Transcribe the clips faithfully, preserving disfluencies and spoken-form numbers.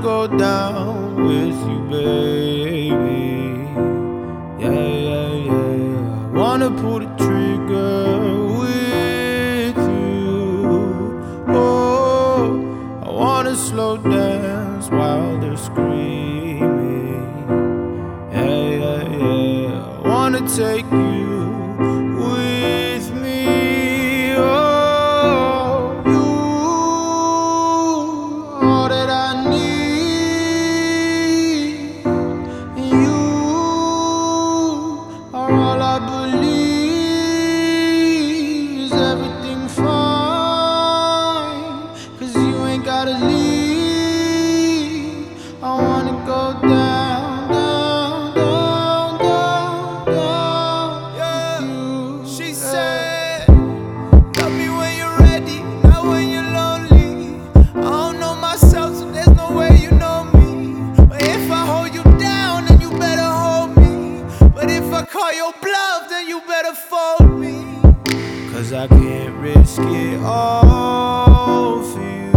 go down with you, baby. Yeah, yeah, yeah. I wanna pull the trigger with you. Oh, I wanna slow dance while they're screaming. Yeah, yeah, yeah. I wanna take you with me. Oh, you all that I need. You are all I believe. Is everything fine? 'Cause you ain't gotta leave. I wanna go down, down, down, down, down. Yeah, with you. She said, love me when you're ready, not when you're lonely. I don't know myself, so there's no way you know me. But if I hold you down, then you better hold me. But if I call your bluff, then you better fold me. 'Cause I can't risk it all for you.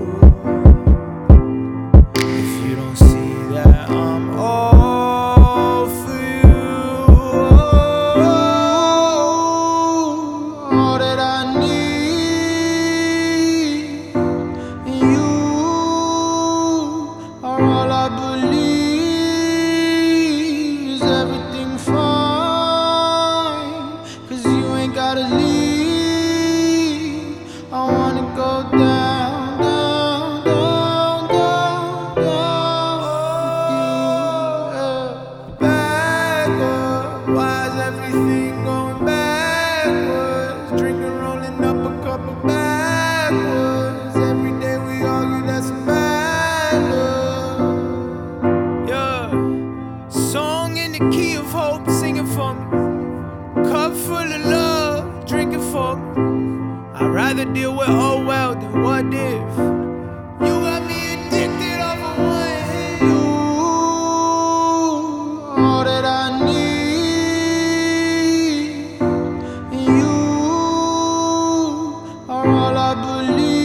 If you don't see that I'm all for you. Oh, all that I need. You are all I believe. Is everything fine? 'Cause you ain't gotta leave. I wanna go down, down, down, down, down with you. Yeah. Backward, why is everything going backwards? Drinking, rolling up a couple backwards. Every day we argue, that's a matter. Yeah. Song in the key of hope, singing for me. Cup full of love, drinking for me. I'd rather deal with oh well than what if. You got me addicted off of one hit. You all that I need. You are all I believe.